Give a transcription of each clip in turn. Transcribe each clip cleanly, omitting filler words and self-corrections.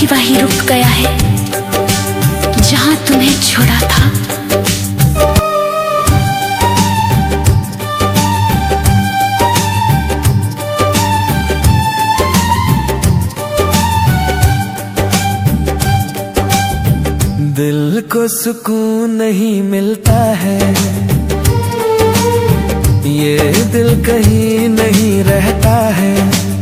अभी वहीं रुक गया है जहां तुम्हें छोड़ा था। दिल को सुकून नहीं मिलता है, ये दिल कहीं नहीं रहता है।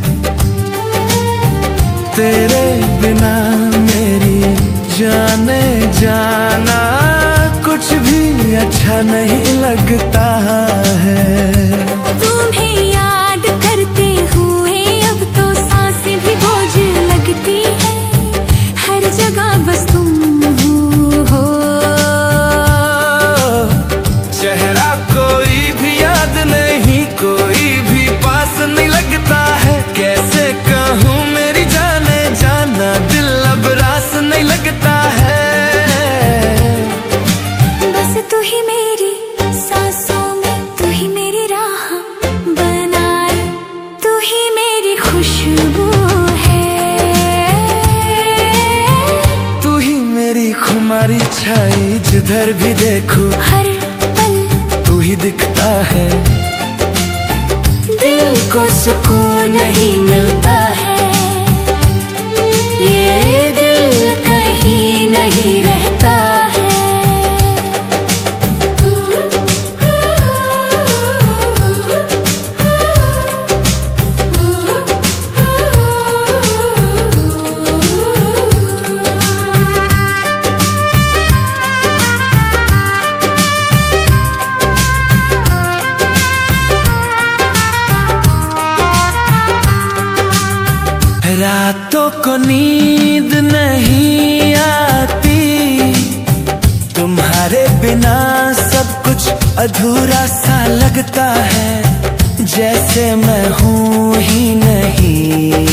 तेरे बिना मेरी जाने जाना कुछ भी अच्छा नहीं लगता है। तुम्हें याद करते हुए अब तो सांसें भी बोझ लगती है, हर जगह बस तुम हो। चेहरा कोई भी याद नहीं, कोई भी पास नहीं लगता है। कैसे कहूँ मेरी जाने जाना, दिल अब रास नहीं लगता है। बस तू ही मेरी सांसों में, तू ही मेरी राह बनाए, तू ही मेरी खुशबू है। तू ही मेरी खुमारी छाई, जिधर भी देखो हर पल तू ही दिखता है। दिल को सुकून नहीं मिलता है, ये दिल कहीं नहीं रहता है। रातों को नींद नहीं आती, तुम्हारे बिना सब कुछ अधूरा सा लगता है, जैसे मैं हूँ ही नहीं।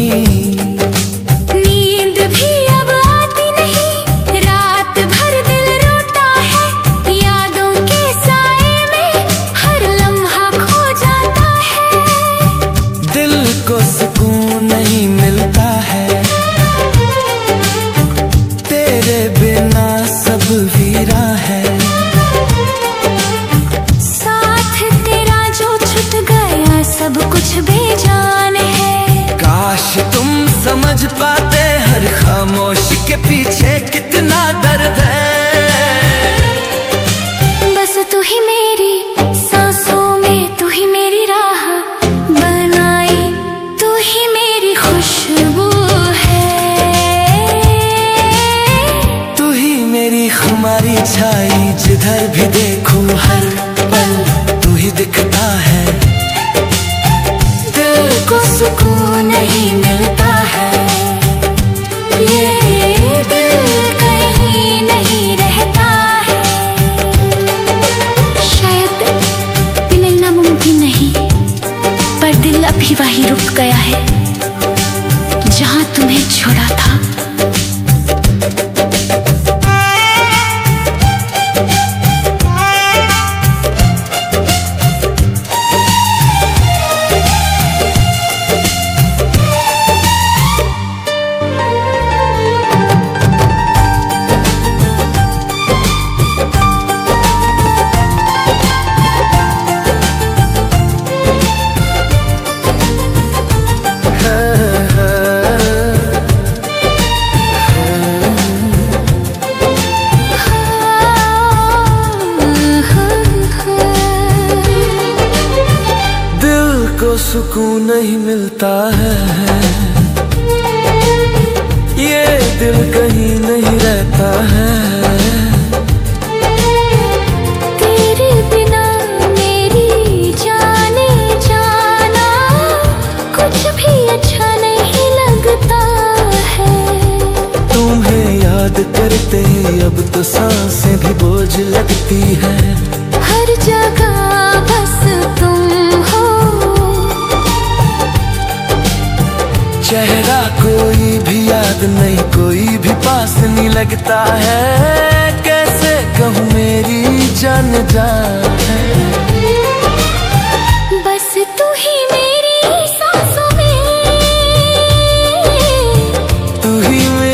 नींद भी अब आती नहीं, रात भर दिल रोता है, यादों के साए में हर लम्हा खो जाता है। दिल को सुकून नहीं मिलता है, तेरे बिना सब वीरा है। साथ तेरा जो छूट गया सब कुछ बेजान है। काश तुम समझ पाते हर खामोशी के पीछे कितना दर्द है। बस तू ही मेरी सांसों में, तू ही मेरी राह बनाई, तू ही मेरी खुशबू है। तू ही मेरी खुमारी छाई, जिधर भी देखो हर पल तू ही दिखता है। दिल को सुकून नहीं मिलता है, ये दिल कहीं नहीं रहता है। शायद ये मिलना मुमकिन नहीं, पर दिल अभी वहीं रुक गया है जहां तुम्हें छोड़ा था। सुकून नहीं मिलता है, ये दिल कहीं नहीं रहता है। तेरे बिना मेरी जाने जाना कुछ भी अच्छा नहीं लगता है। तुम्हें याद करते अब तो सांसें भी बोझ लगती है। हर जगह बस तुम हो, चेहरा कोई भी याद नहीं, कोई भी पास नहीं लगता है। कैसे कहूँ मेरी जान जान है। बस तू ही मेरी सांसों में, तू ही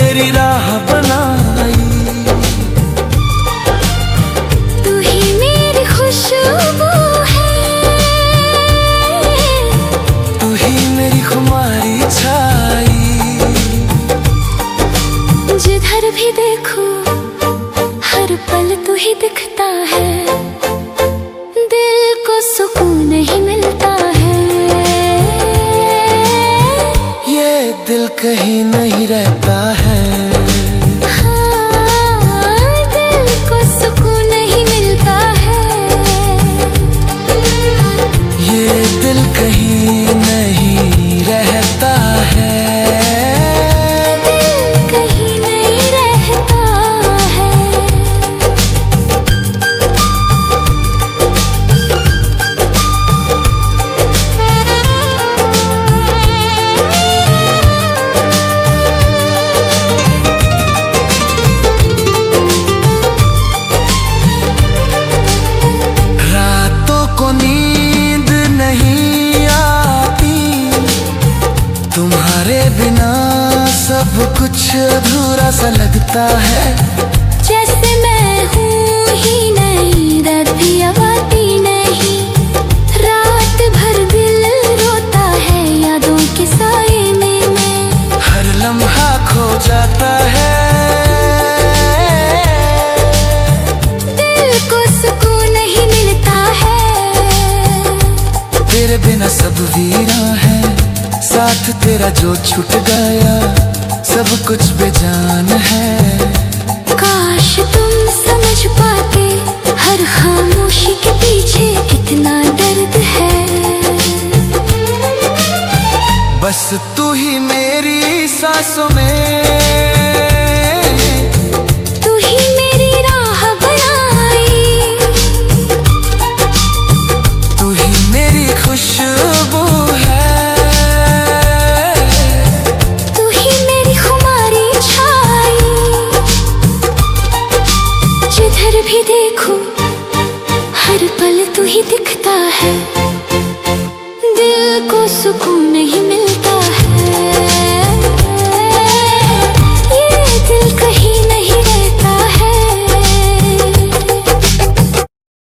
कहीं नहीं रहता है। हाँ, दिल को सुकून नहीं मिलता है। ये दिल कहीं नहीं रहता है। दिल कहीं नहीं रहता है। रातों को नींद नहीं आती, तुम्हारे बिना सब कुछ अधूरा सा लगता है। जैसे मैं हूँ ही नहीं, रात भी अब आती नहीं। रात भर दिल रोता है यादों के साए में। हर लम्हा खो जाता है। दिल को सुकून नहीं मिलता है। तेरे बिना सब वीरा है, साथ तेरा जो छूट गया सब कुछ बेजान है। काश तुम समझ पाते, हर खामोशी के पीछे कितना दर्द है। बस तू ही मेरी सांसों में, तू ही मेरी राह बनाई। तू ही मेरी खुशबू है। तू ही मेरी खुमारी छाई। जिधर भी देखो हर पल तू ही दिखता है। दिल को सुकून नहीं मिलता।